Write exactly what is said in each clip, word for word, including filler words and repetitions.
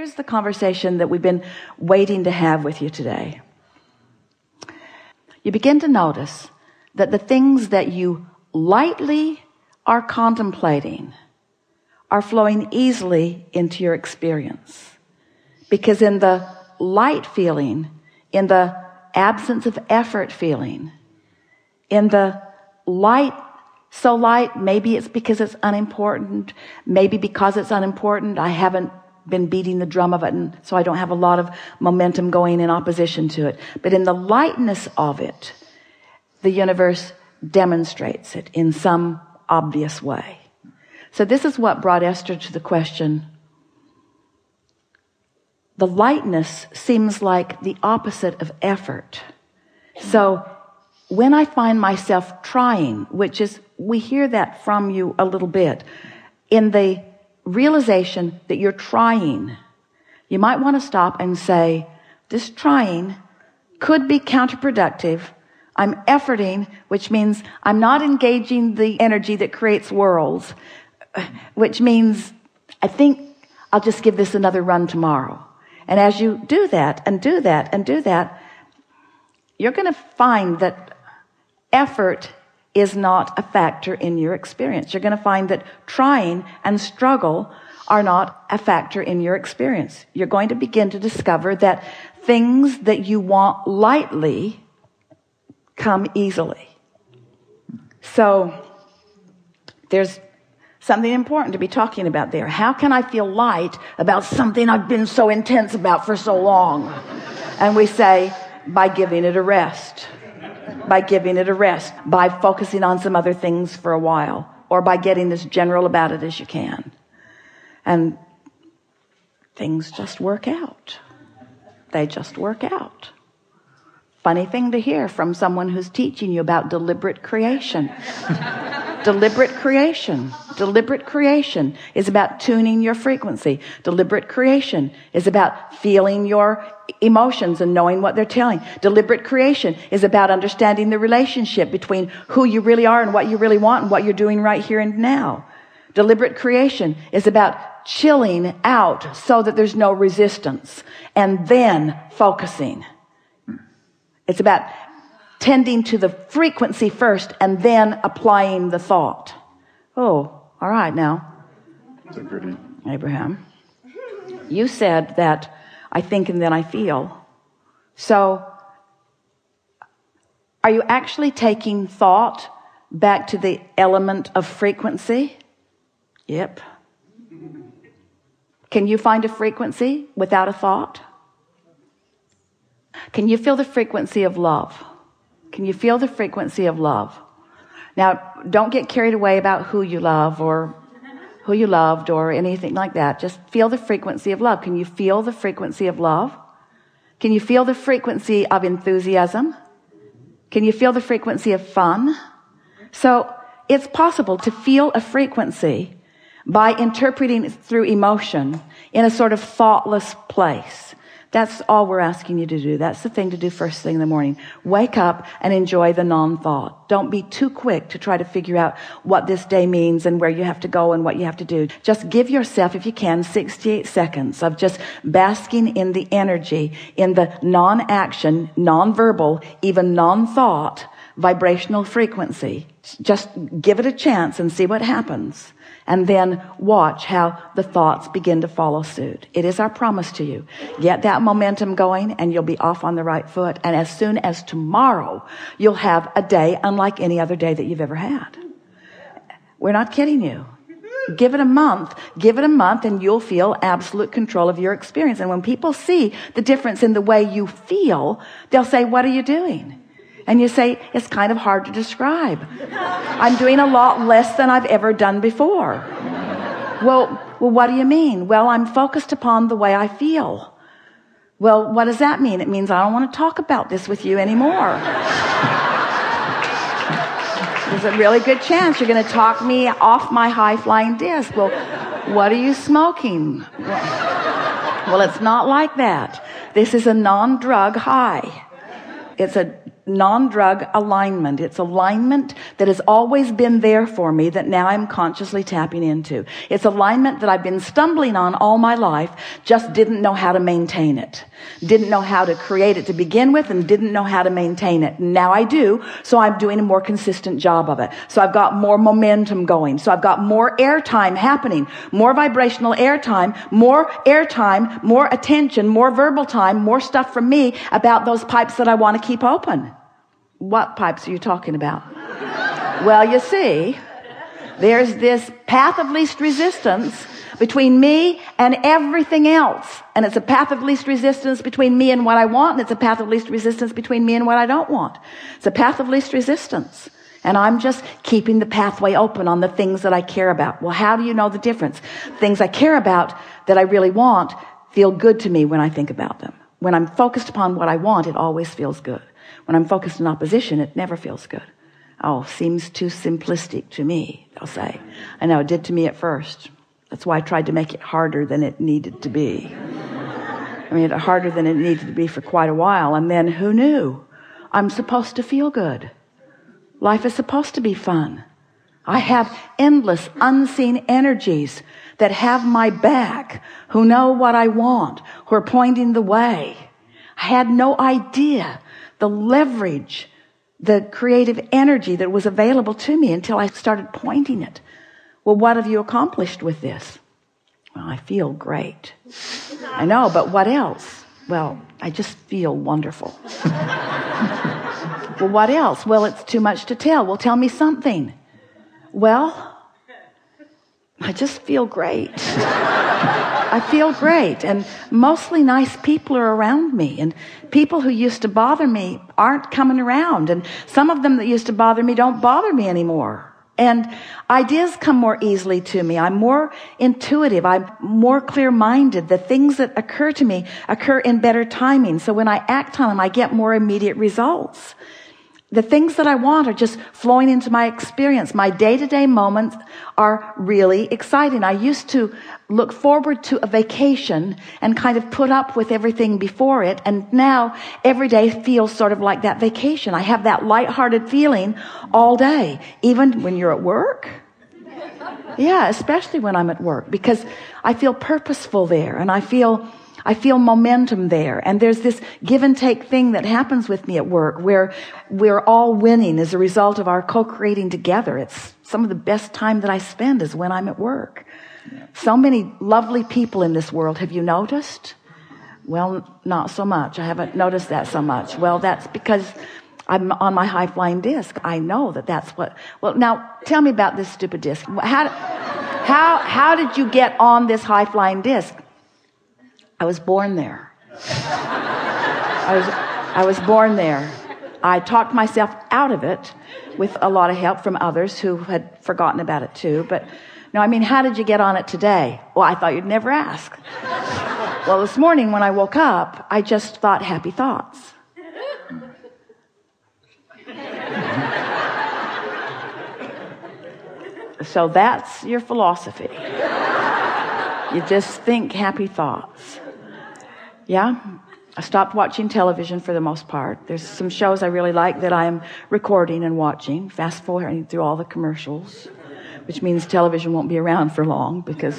here's the conversation that we've been waiting to have with you today. You begin to notice that the things that you lightly are contemplating are flowing easily into your experience. Because in the light feeling, in the absence of effort feeling, in the light, so light, maybe it's because it's unimportant, maybe because it's unimportant, I haven't been beating the drum of it, and so I don't have a lot of momentum going in opposition to it. But in the lightness of it, the universe demonstrates it in some obvious way. So this is what brought Esther to the question. The lightness seems like the opposite of effort. So when I find myself trying, which is, we hear that from you a little bit, in the realization that you're trying, you might want to stop and say, this trying could be counterproductive. I'm efforting, which means I'm not engaging the energy that creates worlds, which means I think I'll just give this another run tomorrow. And as you do that and do that and do that, you're going to find that effort is not a factor in your experience. You're going to find that trying and struggle are not a factor in your experience. You're going to begin to discover that things that you want lightly come easily. So there's something important to be talking about there. How can I feel light about something I've been so intense about for so long? And we say, by giving it a rest. By giving it a rest. By focusing on some other things for a while. Or by getting as general about it as you can. And things just work out. They just work out. Funny thing to hear from someone who's teaching you about deliberate creation. Deliberate creation. Deliberate creation is about tuning your frequency. Deliberate creation is about feeling your emotions and knowing what they're telling. Deliberate creation is about understanding the relationship between who you really are and what you really want and what you're doing right here and now. Deliberate creation is about chilling out so that there's no resistance and then focusing. It's about tending to the frequency first and then applying the thought. Oh, all right now. Abraham, you said that I think and then I feel. So are you actually taking thought back to the element of frequency? Yep. Can you find a frequency without a thought? Can you feel the frequency of love? Can you feel the frequency of love? Now, don't get carried away about who you love or who you loved or anything like that. Just feel the frequency of love. Can you feel the frequency of love? Can you feel the frequency of enthusiasm? Can you feel the frequency of fun? So it's possible to feel a frequency by interpreting it through emotion in a sort of thoughtless place. That's all we're asking you to do. That's the thing to do first thing in the morning. Wake up and enjoy the non-thought. Don't be too quick to try to figure out what this day means and where you have to go and what you have to do. Just give yourself, if you can, sixty-eight seconds of just basking in the energy, in the non-action, non-verbal, even non-thought vibrational frequency. Just give it a chance and see what happens. And then watch how the thoughts begin to follow suit. It is our promise to you. Get that momentum going and you'll be off on the right foot. And as soon as tomorrow, you'll have a day unlike any other day that you've ever had. We're not kidding you. Give it a month. Give it a month and you'll feel absolute control of your experience. And when people see the difference in the way you feel, they'll say, what are you doing? And you say, it's kind of hard to describe. I'm doing a lot less than I've ever done before. Well, well, what do you mean? Well, I'm focused upon the way I feel. Well, what does that mean? It means I don't want to talk about this with you anymore. There's a really good chance you're going to talk me off my high-flying disc. Well, what are you smoking? Well, it's not like that. This is a non-drug high. It's a non-drug alignment. It's alignment that has always been there for me that now I'm consciously tapping into. It's alignment that I've been stumbling on all my life, just didn't know how to maintain it. Didn't know how to create it to begin with and didn't know how to maintain it. Now I do, so I'm doing a more consistent job of it. So I've got more momentum going. So I've got more airtime happening, more vibrational airtime, more airtime, more attention, more verbal time, more stuff from me about those pipes that I want to keep open. What pipes are you talking about? Well, you see, there's this path of least resistance between me and everything else. And it's a path of least resistance between me and what I want, and it's a path of least resistance between me and what I don't want. It's a path of least resistance. And I'm just keeping the pathway open on the things that I care about. Well, how do you know the difference? Things I care about that I really want feel good to me when I think about them. When I'm focused upon what I want, it always feels good. When I'm focused in opposition, it never feels good. Oh, seems too simplistic to me, they'll say. I know, it did to me at first. That's why I tried to make it harder than it needed to be. I mean, harder than it needed to be for quite a while. And then who knew? I'm supposed to feel good. Life is supposed to be fun. I have endless unseen energies that have my back, who know what I want, who are pointing the way. I had no idea the leverage, the creative energy that was available to me until I started pointing it. Well, what have you accomplished with this? Well, I feel great. I know, but what else? Well, I just feel wonderful. Well, what else? Well, it's too much to tell. Well, tell me something. Well, I just feel great. I feel great. And mostly nice people are around me. And people who used to bother me aren't coming around. And some of them that used to bother me don't bother me anymore. And ideas come more easily to me. I'm more intuitive. I'm more clear-minded. The things that occur to me occur in better timing. So when I act on them, I get more immediate results. The things that I want are just flowing into my experience. My day-to-day moments are really exciting. I used to look forward to a vacation and kind of put up with everything before it. And now every day feels sort of like that vacation. I have that lighthearted feeling all day, even when you're at work. Yeah, especially when I'm at work, because I feel purposeful there and I feel I feel momentum there. And there's this give and take thing that happens with me at work where we're all winning as a result of our co-creating together. It's some of the best time that I spend is when I'm at work. Yeah. So many lovely people in this world. Have you noticed? Well, not so much. I haven't noticed that so much. Well, that's because I'm on my high-flying disc. I know that that's what... Well, now, tell me about this stupid disc. How, how, how did you get on this high-flying disc? I was born there. I was, I was born there. I talked myself out of it with a lot of help from others who had forgotten about it too. But no, I mean, how did you get on it today? Well, I thought you'd never ask. Well, this morning when I woke up, I just thought happy thoughts. So that's your philosophy. You just think happy thoughts. Yeah, I stopped watching television for the most part. There's some shows I really like that I'm recording and watching, fast forwarding through all the commercials, which means television won't be around for long because,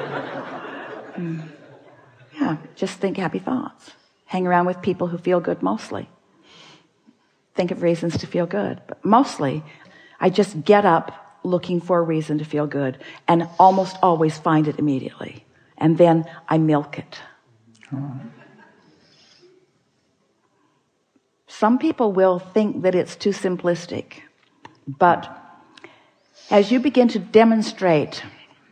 yeah, just think happy thoughts. Hang around with people who feel good mostly. Think of reasons to feel good. But mostly, I just get up looking for a reason to feel good and almost always find it immediately. And then I milk it. Some people will think that it's too simplistic, but as you begin to demonstrate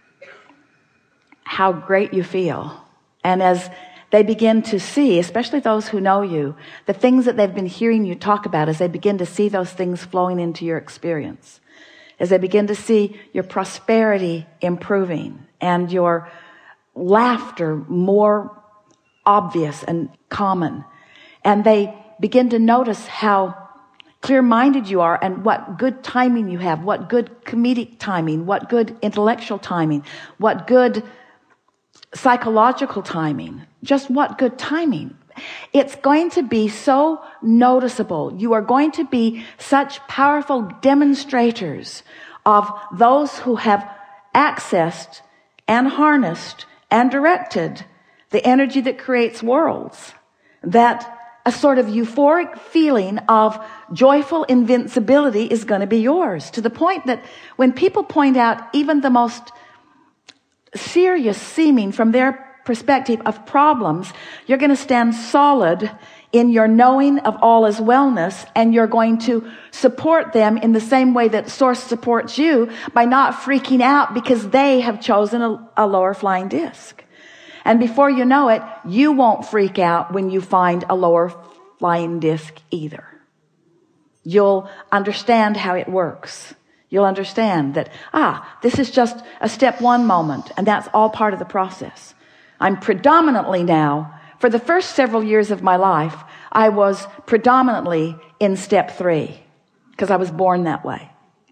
how great you feel, and as they begin to see, especially those who know you, the things that they've been hearing you talk about, as they begin to see those things flowing into your experience, as they begin to see your prosperity improving and your laughter more obvious and common, and they begin to notice how clear-minded you are and what good timing you have, what good comedic timing, what good intellectual timing, what good psychological timing, just what good timing. it's going to be so noticeable. You are going to be such powerful demonstrators of those who have accessed and harnessed and directed the energy that creates worlds, that a sort of euphoric feeling of joyful invincibility is going to be yours, to the point that when people point out even the most serious seeming from their perspective of problems, you're going to stand solid in your knowing of all is wellness, and you're going to support them in the same way that Source supports you, by not freaking out because they have chosen a, a lower flying disc. And before you know it, you won't freak out when you find a lower flying disc either. You'll understand how it works. You'll understand that, ah, this is just a step one moment, and that's all part of the process. I'm predominantly now, for the first several years of my life, I was predominantly in step three, because I was born that way.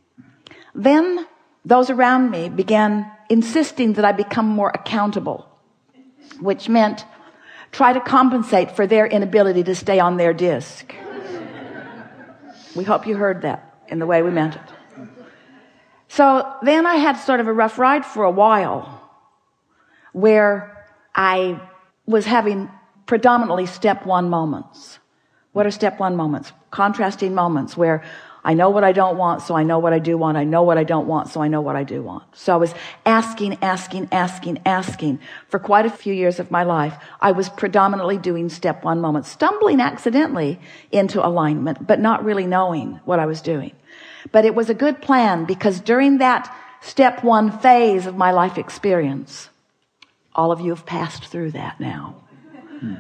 Then those around me began insisting that I become more accountable, which meant try to compensate for their inability to stay on their disc. We hope you heard that in the way we meant it. So then I had sort of a rough ride for a while, where I was having predominantly step one moments. What are step one moments? Contrasting moments where I know what I don't want, so I know what I do want. I know what I don't want, so I know what I do want. So I was asking, asking, asking, asking for quite a few years of my life. I was predominantly doing step one moments, stumbling accidentally into alignment, but not really knowing what I was doing. But it was a good plan, because during that step one phase of my life experience, all of you have passed through that now. Hmm.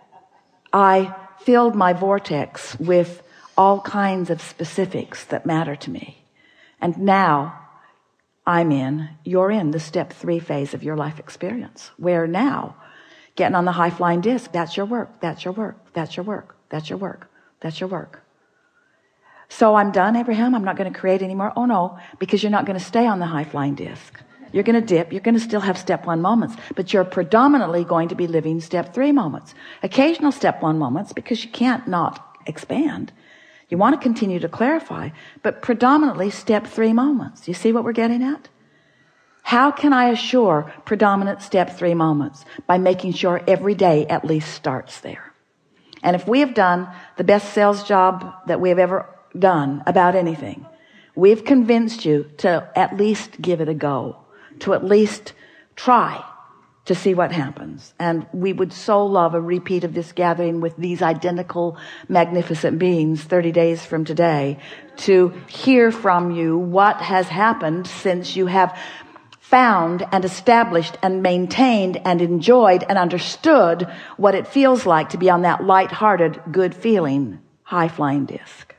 I filled my vortex with all kinds of specifics that matter to me. And now I'm in, you're in the step three phase of your life experience, where now getting on the high flying disc, that's your work, that's your work, that's your work, that's your work, that's your work. So I'm done, Abraham, I'm not going to create anymore. Oh no, because you're not going to stay on the high flying disc. You're going to dip, you're going to still have step one moments, but you're predominantly going to be living step three moments. Occasional step one moments, because you can't not expand. You want to continue to clarify, but predominantly step three moments. You see what we're getting at? How can I assure predominant step three moments? By making sure every day at least starts there. And if we have done the best sales job that we have ever done about anything, we've convinced you to at least give it a go, to at least try to see what happens. And we would so love a repeat of this gathering with these identical magnificent beings thirty days from today, to hear from you what has happened since you have found and established and maintained and enjoyed and understood what it feels like to be on that light-hearted, good feeling, high-flying disc.